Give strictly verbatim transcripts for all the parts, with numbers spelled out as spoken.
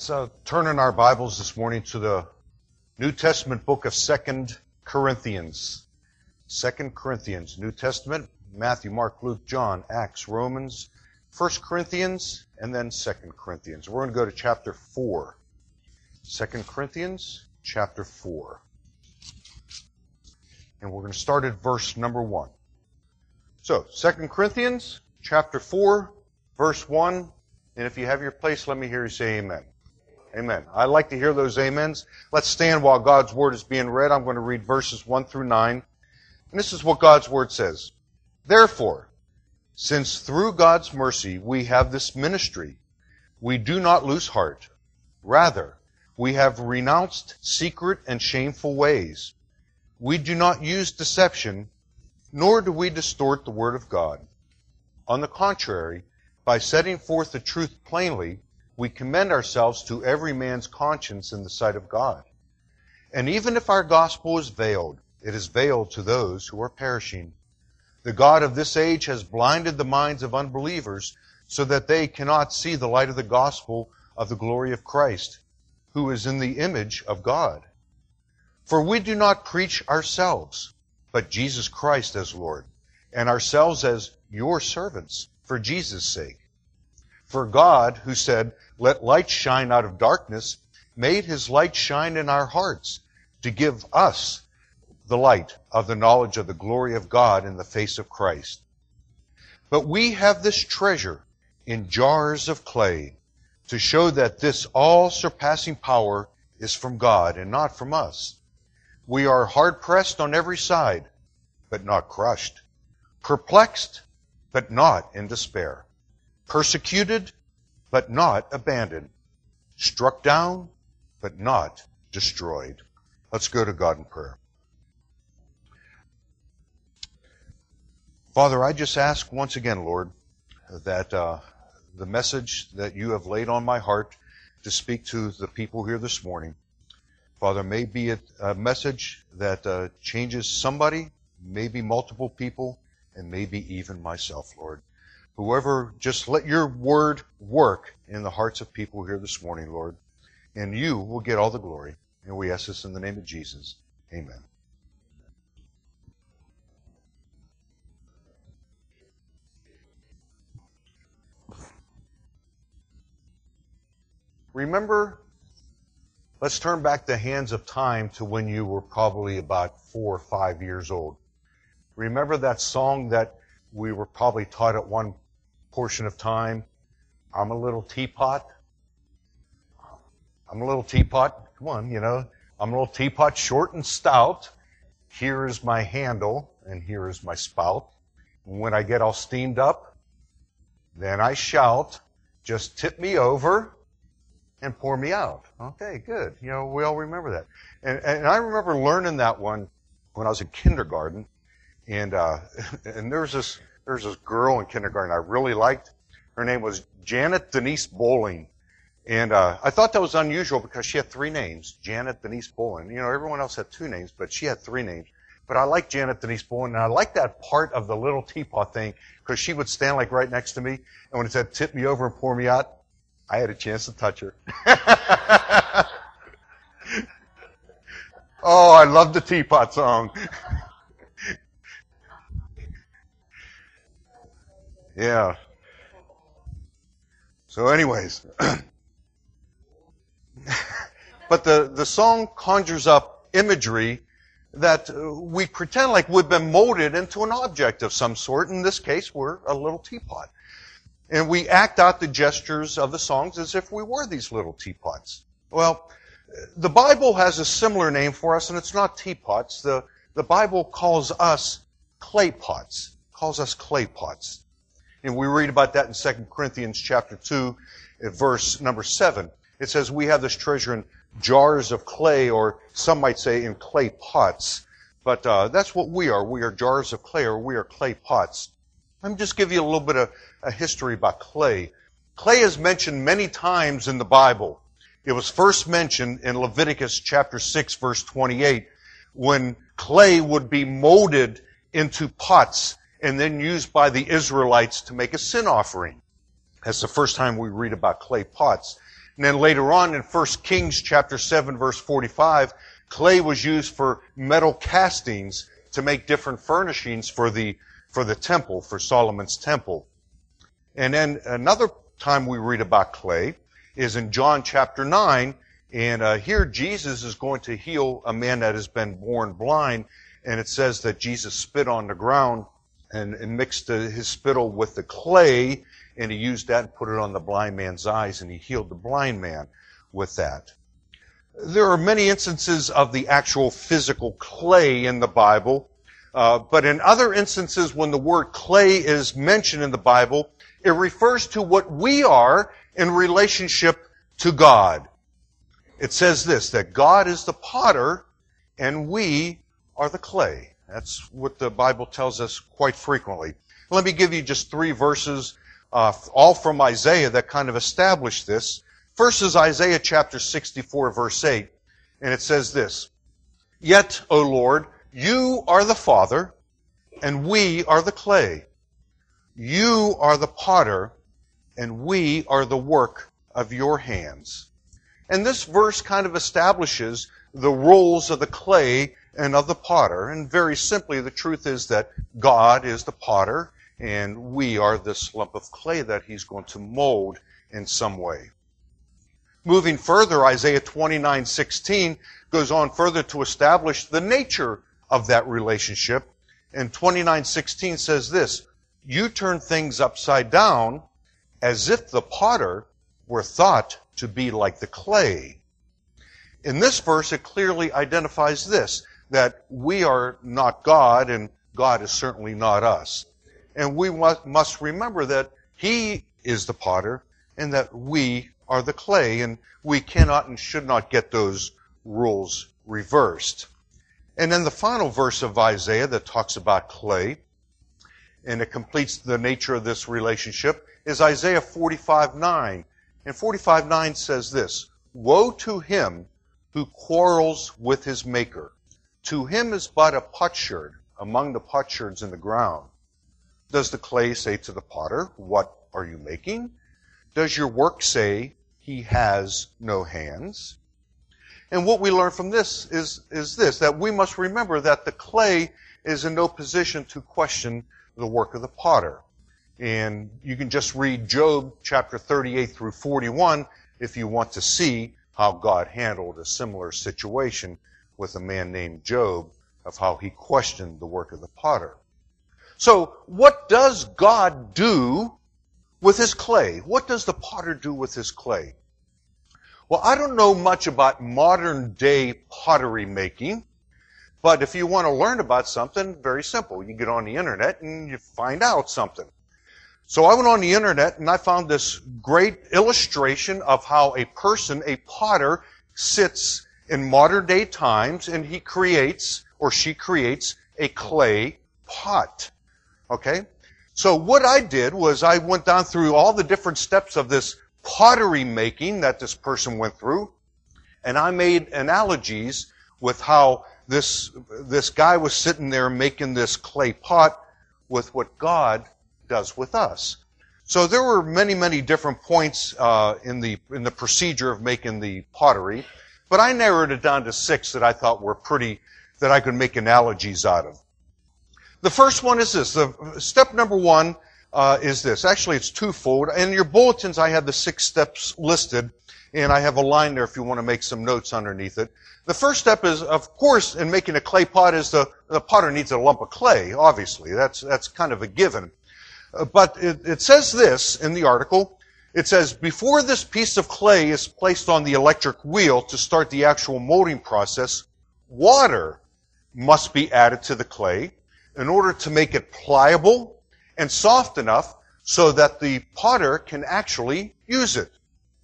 Let's uh, turn in our Bibles this morning to the New Testament book of Second Corinthians. Second Corinthians, New Testament, Matthew, Mark, Luke, John, Acts, Romans, First Corinthians, and then Second Corinthians. We're going to go to chapter four. Second Corinthians, chapter four. And we're going to start at verse number one. So, Second Corinthians, chapter four, verse one. And if you have your place, let me hear you say amen. Amen. I like to hear those amens. Let's stand while God's Word is being read. I'm going to read verses one through nine. And this is what God's Word says. Therefore, since through God's mercy we have this ministry, we do not lose heart. Rather, we have renounced secret and shameful ways. We do not use deception, nor do we distort the Word of God. On the contrary, by setting forth the truth plainly, we commend ourselves to every man's conscience in the sight of God. And even if our gospel is veiled, it is veiled to those who are perishing. The God of this age has blinded the minds of unbelievers so that they cannot see the light of the gospel of the glory of Christ, who is in the image of God. For we do not preach ourselves, but Jesus Christ as Lord, and ourselves as your servants for Jesus' sake. For God, who said, "Let light shine out of darkness," made his light shine in our hearts to give us the light of the knowledge of the glory of God in the face of Christ. But we have this treasure in jars of clay to show that this all-surpassing power is from God and not from us. We are hard-pressed on every side, but not crushed. Perplexed, but not in despair. Persecuted, but not abandoned. Struck down, but not destroyed. Let's go to God in prayer. Father, I just ask once again, Lord, that uh, the message that you have laid on my heart to speak to the people here this morning, Father, may be a, a message that uh, changes somebody, maybe multiple people, and maybe even myself, Lord. Whoever, just let your word work in the hearts of people here this morning, Lord, and you will get all the glory. And we ask this in the name of Jesus. Amen. Remember, let's turn back the hands of time to when you were probably about four or five years old. Remember that song that we were probably taught at one portion of time? I'm a little teapot. I'm a little teapot. Come on, you know. I'm a little teapot, short and stout. Here is my handle, and here is my spout. And when I get all steamed up, then I shout, just tip me over and pour me out. Okay, good. You know, we all remember that. And, and I remember learning that one when I was in kindergarten. And uh, and there was this there was this girl in kindergarten I really liked. Her name was Janet Denise Bowling. And uh, I thought that was unusual because she had three names, Janet Denise Bowling. You know, everyone else had two names, but she had three names. But I liked Janet Denise Bowling, and I liked that part of the little teapot thing because she would stand like right next to me, and when it said tip me over and pour me out, I had a chance to touch her. Oh, I love the teapot song. Yeah. So anyways, but the, the song conjures up imagery that we pretend like we've been molded into an object of some sort. In this case, we're a little teapot. And we act out the gestures of the songs as if we were these little teapots. Well, the Bible has a similar name for us, and it's not teapots. The, the Bible calls us clay pots, calls us clay pots. And we read about that in Second Corinthians chapter two, verse number seven. It says, we have this treasure in jars of clay, or some might say in clay pots. But uh, that's what we are. We are jars of clay, or we are clay pots. Let me just give you a little bit of a history about clay. Clay is mentioned many times in the Bible. It was first mentioned in Leviticus chapter six, verse twenty-eight, when clay would be molded into pots and then used by the Israelites to make a sin offering. That's the first time we read about clay pots. And then later on in First Kings chapter seven, verse forty-five, clay was used for metal castings to make different furnishings for the, for the temple, for Solomon's temple. And then another time we read about clay is in John chapter nine, and uh, here Jesus is going to heal a man that has been born blind, and it says that Jesus spit on the ground and, and mixed uh, his spittle with the clay, and he used that and put it on the blind man's eyes, and he healed the blind man with that. There are many instances of the actual physical clay in the Bible, uh, but in other instances when the word clay is mentioned in the Bible, it refers to what we are in relationship to God. It says this, that God is the potter and we are the clay. That's what the Bible tells us quite frequently. Let me give you just three verses, uh, all from Isaiah, that kind of establish this. First is Isaiah chapter sixty-four, verse eight, and it says this, "Yet, O Lord, you are the Father, and we are the clay. You are the potter, and we are the work of your hands." And this verse kind of establishes the roles of the clay and of the potter. And very simply, the truth is that God is the potter, and we are this lump of clay that he's going to mold in some way. Moving further, Isaiah twenty-nine sixteen goes on further to establish the nature of that relationship. And twenty-nine sixteen says this, "You turn things upside down as if the potter were thought to be like the clay." In this verse, it clearly identifies this, that we are not God and God is certainly not us. And we must remember that he is the potter and that we are the clay, and we cannot and should not get those rules reversed. And then the final verse of Isaiah that talks about clay, and it completes the nature of this relationship, is Isaiah forty-five nine. And forty-five nine says this, "Woe to him who quarrels with his maker. To him is but a potsherd among the potsherds in the ground. Does the clay say to the potter, 'What are you making?' Does your work say, 'He has no hands'?" And what we learn from this is, is this, that we must remember that the clay is in no position to question the work of the potter. And you can just read Job chapter thirty-eight through forty-one if you want to see how God handled a similar situation with a man named Job, of how he questioned the work of the potter. So, what does God do with his clay? What does the potter do with his clay? Well, I don't know much about modern day pottery making, but if you want to learn about something, very simple. You get on the internet and you find out something. So I went on the internet and I found this great illustration of how a person, a potter, sits in modern day times and he creates, or she creates, a clay pot. Okay? So what I did was I went down through all the different steps of this pottery making that this person went through, and I made analogies with how this, this guy was sitting there making this clay pot with what God does with us. So there were many, many different points uh, in the in the procedure of making the pottery, but I narrowed it down to six that I thought were pretty, that I could make analogies out of. The first one is this. The step number one uh, is this. Actually, it's twofold. In your bulletins, I have the six steps listed, and I have a line there if you want to make some notes underneath it. The first step is, of course, in making a clay pot, is the, the potter needs a lump of clay, obviously. That's, that's kind of a given. Uh, but it, it says this in the article. It says, before this piece of clay is placed on the electric wheel to start the actual molding process, water must be added to the clay in order to make it pliable and soft enough so that the potter can actually use it.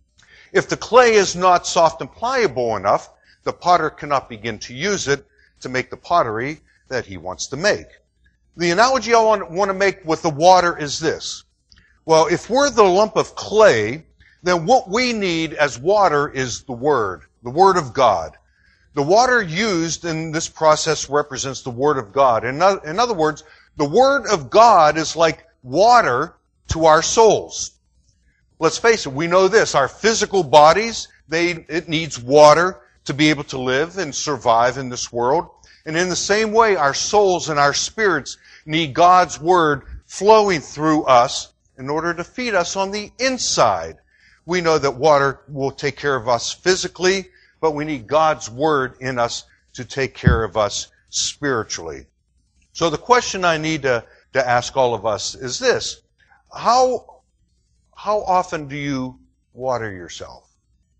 If the clay is not soft and pliable enough, the potter cannot begin to use it to make the pottery that he wants to make. The analogy I want, want to make with the water is this. Well, if we're the lump of clay, then what we need as water is the Word, the Word of God. The water used in this process represents the Word of God. In other, in other words, the Word of God is like water to our souls. let's face it, we know this. Our physical bodies, they it needs water to be able to live and survive in this world. And in the same way, our souls and our spirits need God's Word flowing through us in order to feed us on the inside. We know that water will take care of us physically, but we need God's Word in us to take care of us spiritually. So the question I need to, to ask all of us is this. How, how often do you water yourself?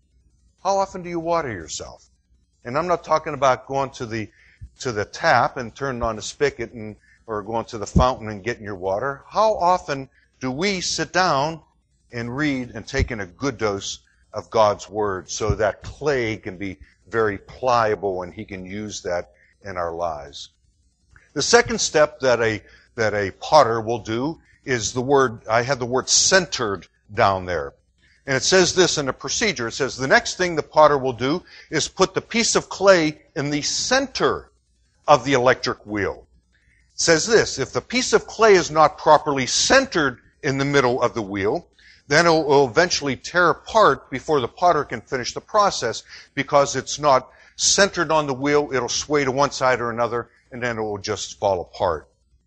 How often do you water yourself? And I'm not talking about going to the to the tap and turning on the spigot and or going to the fountain and getting your water. How often do we sit down and read and take in a good dose of God's Word so that clay can be very pliable and He can use that in our lives? The second step that a that a potter will do is the word, I have the word centered down there. And it says this in the procedure. It says the next thing the potter will do is put the piece of clay in the center of the electric wheel. It says this, if the piece of clay is not properly centered in the middle of the wheel, then it will eventually tear apart before the potter can finish the process because it's not centered on the wheel. It'll sway to one side or another, and then it will just fall apart.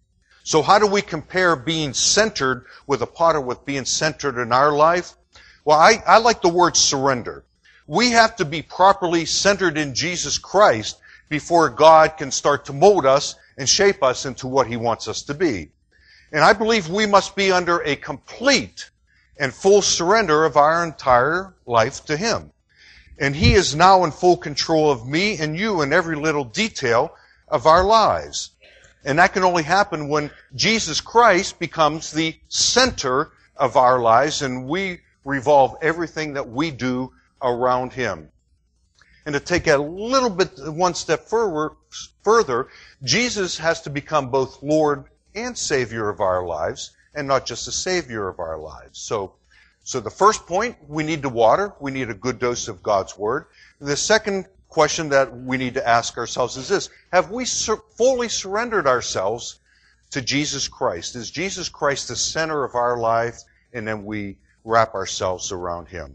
So how do we compare being centered with a potter with being centered in our life? Well, I, I like the word surrender. We have to be properly centered in Jesus Christ before God can start to mold us and shape us into what He wants us to be. And I believe we must be under a complete and full surrender of our entire life to Him. And He is now in full control of me and you and every little detail of our lives. And that can only happen when Jesus Christ becomes the center of our lives and we revolve everything that we do around Him. And to take it a little bit, one step further, further, Jesus has to become both Lord and Savior of our lives, and not just the Savior of our lives. So, so the first point, we need to water. We need a good dose of God's Word. The second question that we need to ask ourselves is this. Have we sur- fully surrendered ourselves to Jesus Christ? Is Jesus Christ the center of our life, and then we wrap ourselves around Him?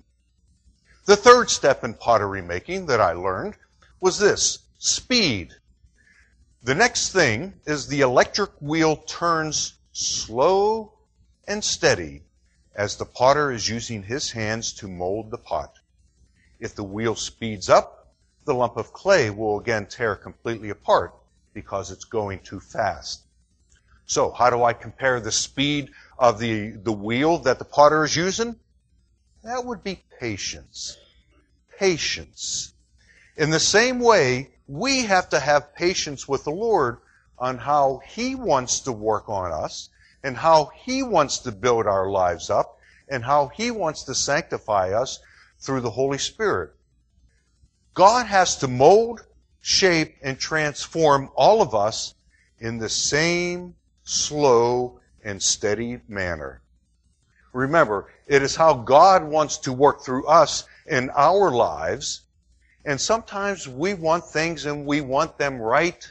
The third step in pottery making that I learned was this, speed. The next thing is the electric wheel turns slow and steady as the potter is using his hands to mold the pot. If the wheel speeds up, the lump of clay will again tear completely apart because it's going too fast. So how do I compare the speed of the, the wheel that the potter is using? That would be patience. Patience. In the same way, we have to have patience with the Lord on how He wants to work on us and how He wants to build our lives up and how He wants to sanctify us through the Holy Spirit. God has to mold, shape, and transform all of us in the same slow and steady manner. Remember, it is how God wants to work through us in our lives, and sometimes we want things and we want them right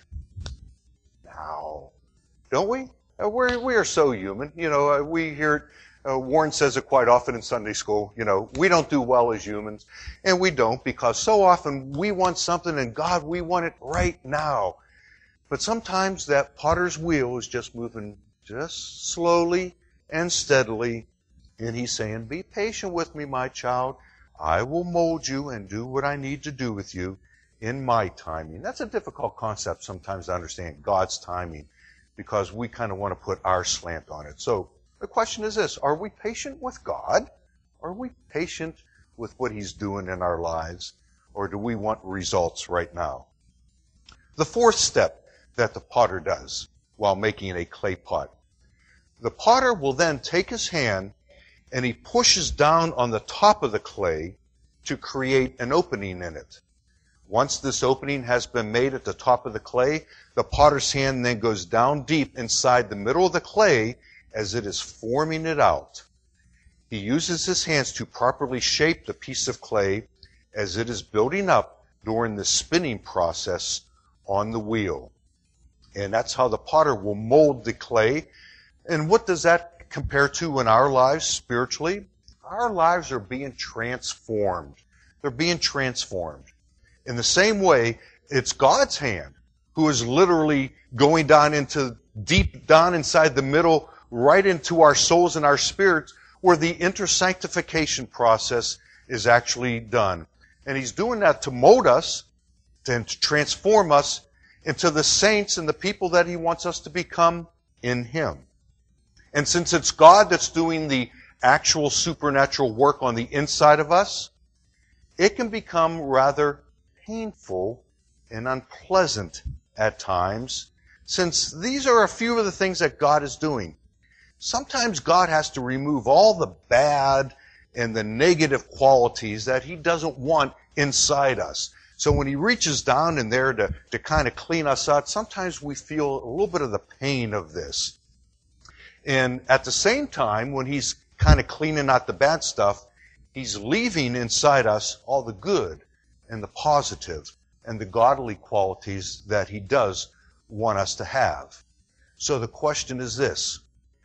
now. Don't we? Uh, we're, we are so human. You know, uh, we hear, uh, Warren says it quite often in Sunday school, you know, we don't do well as humans, and we don't because so often we want something and God, we want it right now. But sometimes that potter's wheel is just moving just slowly and steadily, and He's saying, be patient with me, my child. I will mold you and do what I need to do with you in my timing. That's a difficult concept sometimes to understand, God's timing, because we kind of want to put our slant on it. So the question is this, are we patient with God? Are we patient with what He's doing in our lives? Or do we want results right now? The fourth step that the potter does while making a clay pot. The potter will then take his hand and he pushes down on the top of the clay to create an opening in it. Once this opening has been made at the top of the clay, the potter's hand then goes down deep inside the middle of the clay as it is forming it out. He uses his hands to properly shape the piece of clay as it is building up during the spinning process on the wheel. And that's how the potter will mold the clay. And what does that compare to in our lives spiritually? our lives are being transformed. They're being transformed. In the same way, it's God's hand who is literally going down into, deep down inside the middle, right into our souls and our spirits, where the intersanctification process is actually done. And He's doing that to mold us, to transform us into the saints and the people that He wants us to become in Him. And since it's God that's doing the actual supernatural work on the inside of us, it can become rather painful and unpleasant at times, since these are a few of the things that God is doing. Sometimes God has to remove all the bad and the negative qualities that He doesn't want inside us. So when He reaches down in there to, to kind of clean us out, sometimes we feel a little bit of the pain of this. And at the same time, when He's kind of cleaning out the bad stuff, He's leaving inside us all the good and the positive and the godly qualities that He does want us to have. So the question is this.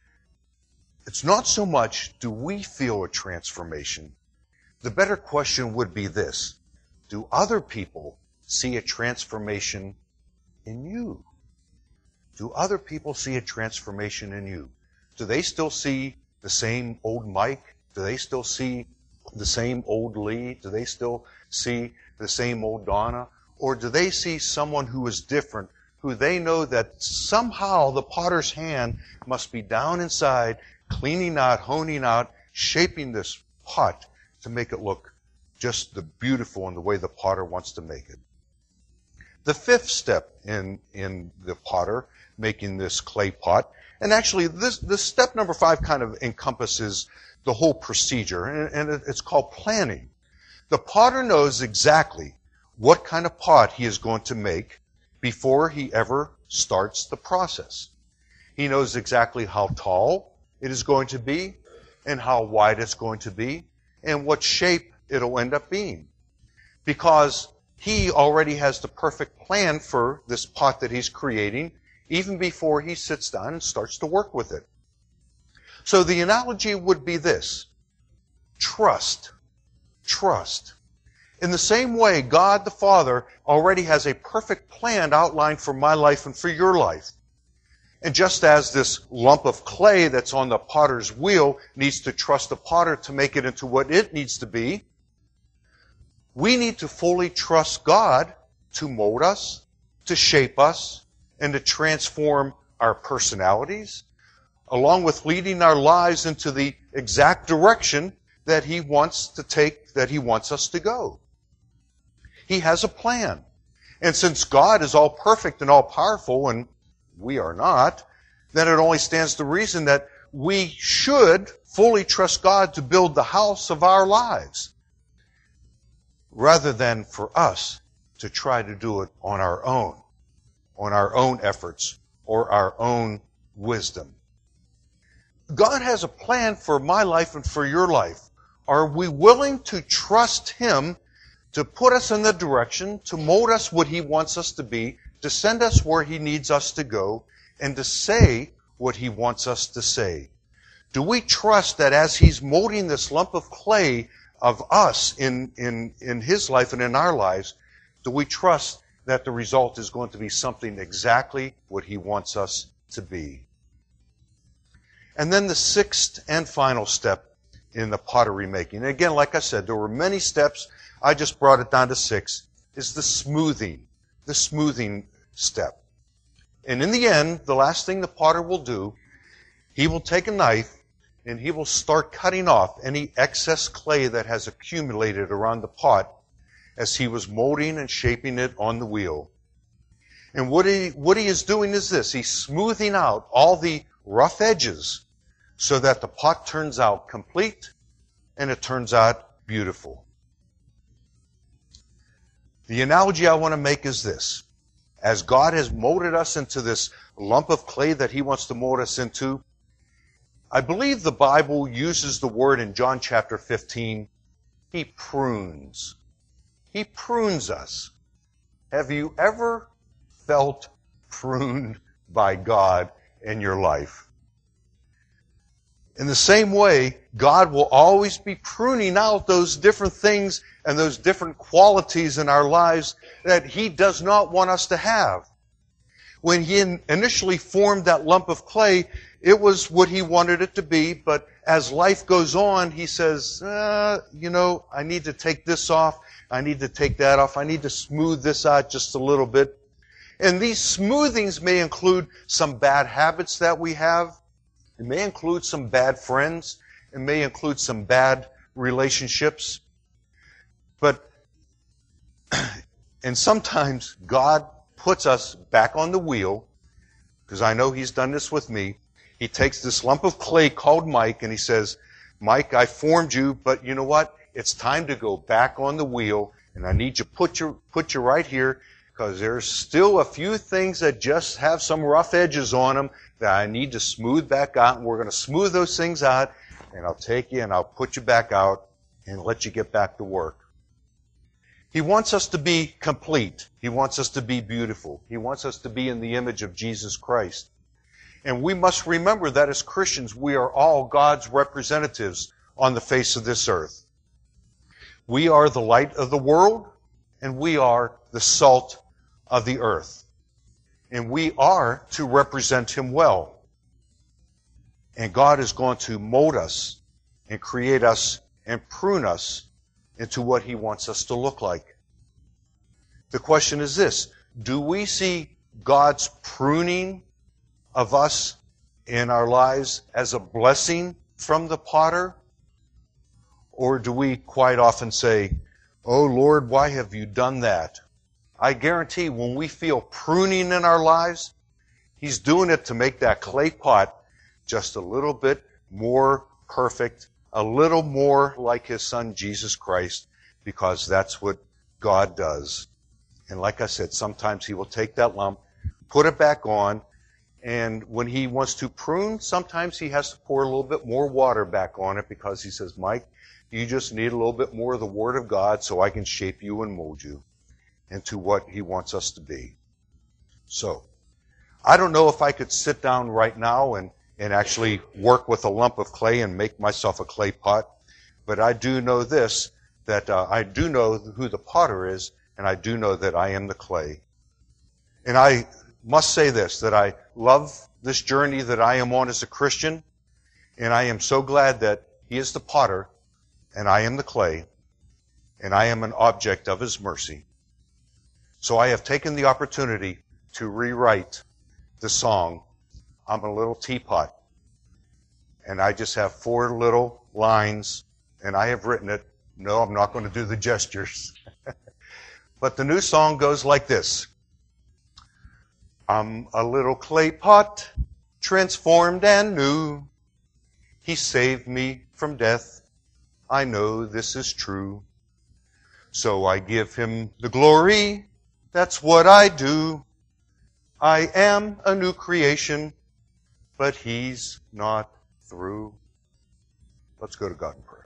It's not so much, do we feel a transformation? The better question would be this. Do other people see a transformation in you? Do other people see a transformation in you? Do they still see the same old Mike? Do they still see the same old Lee? Do they still see the same old Donna? Or do they see someone who is different, who they know that somehow the potter's hand must be down inside, cleaning out, honing out, shaping this pot to make it look just the beautiful in the way the potter wants to make it. The fifth step in, in the potter making this clay pot, and actually this, this step number five kind of encompasses the whole procedure, and, and it's called planning. The potter knows exactly what kind of pot he is going to make before he ever starts the process. He knows exactly how tall it is going to be, and how wide it's going to be, and what shape it'll end up being. Because he already has the perfect plan for this pot that he's creating, even before he sits down and starts to work with it. So the analogy would be this. Trust. Trust. In the same way, God the Father already has a perfect plan outlined for my life and for your life. And just as this lump of clay that's on the potter's wheel needs to trust the potter to make it into what it needs to be, we need to fully trust God to mold us, to shape us, and to transform our personalities, along with leading our lives into the exact direction that He wants to take, that He wants us to go. He has a plan. And since God is all perfect and all powerful, and we are not, then it only stands to reason that we should fully trust God to build the house of our lives, rather than for us to try to do it on our own, on our own efforts, or our own wisdom. God has a plan for my life and for your life. Are we willing to trust Him to put us in the direction, to mold us what He wants us to be, to send us where He needs us to go, and to say what He wants us to say? Do we trust that as He's molding this lump of clay of us in, in, in His life and in our lives, do we trust that the result is going to be something exactly what He wants us to be? And then the sixth and final step in the pottery making. And again, like I said, there were many steps. I just brought it down to six, is the smoothing, the smoothing step. And in the end, the last thing the potter will do, he will take a knife and he will start cutting off any excess clay that has accumulated around the pot as he was molding and shaping it on the wheel. And what he, what he is doing is this. He's smoothing out all the rough edges so that the pot turns out complete and it turns out beautiful. The analogy I want to make is this. As God has molded us into this lump of clay that He wants to mold us into, I believe the Bible uses the word in John chapter fifteen, He prunes. He prunes us. Have you ever felt pruned by God in your life? In the same way, God will always be pruning out those different things and those different qualities in our lives that He does not want us to have. When He initially formed that lump of clay, it was what He wanted it to be, but as life goes on, He says, uh, you know, I need to take this off, I need to take that off, I need to smooth this out just a little bit. And these smoothings may include some bad habits that we have. It may include some bad friends. It may include some bad relationships. But, and sometimes God puts us back on the wheel, because I know He's done this with me. He takes this lump of clay called Mike and He says, Mike, I formed you, but you know what? It's time to go back on the wheel, and I need you to put you, put you right here, because there's still a few things that just have some rough edges on them that I need to smooth back out, and we're going to smooth those things out, and I'll take you and I'll put you back out and let you get back to work. He wants us to be complete. He wants us to be beautiful. He wants us to be in the image of Jesus Christ. And we must remember that as Christians, we are all God's representatives on the face of this earth. We are the light of the world, and we are the salt of the earth. And we are to represent Him well. And God is going to mold us and create us and prune us into what He wants us to look like. The question is this: do we see God's pruning of us in our lives as a blessing from the potter? Or do we quite often say, oh Lord, why have you done that? I guarantee when we feel pruning in our lives, He's doing it to make that clay pot just a little bit more perfect, a little more like His Son Jesus Christ, because that's what God does. And like I said, sometimes He will take that lump, put it back on, and when He wants to prune, sometimes He has to pour a little bit more water back on it, because He says, Mike, you just need a little bit more of the Word of God so I can shape you and mold you into what He wants us to be. So, I don't know if I could sit down right now and, and actually work with a lump of clay and make myself a clay pot, but I do know this, that uh, I do know who the potter is, and I do know that I am the clay. And I must say this, that I love this journey that I am on as a Christian, and I am so glad that He is the potter, and I am the clay, and I am an object of His mercy. So I have taken the opportunity to rewrite the song, I'm a Little Teapot. And I just have four little lines, and I have written it. No, I'm not going to do the gestures. But the new song goes like this. I'm a little clay pot, transformed and new. He saved me from death. I know this is true. So I give Him the glory. That's what I do. I am a new creation, but He's not through. Let's go to God in prayer.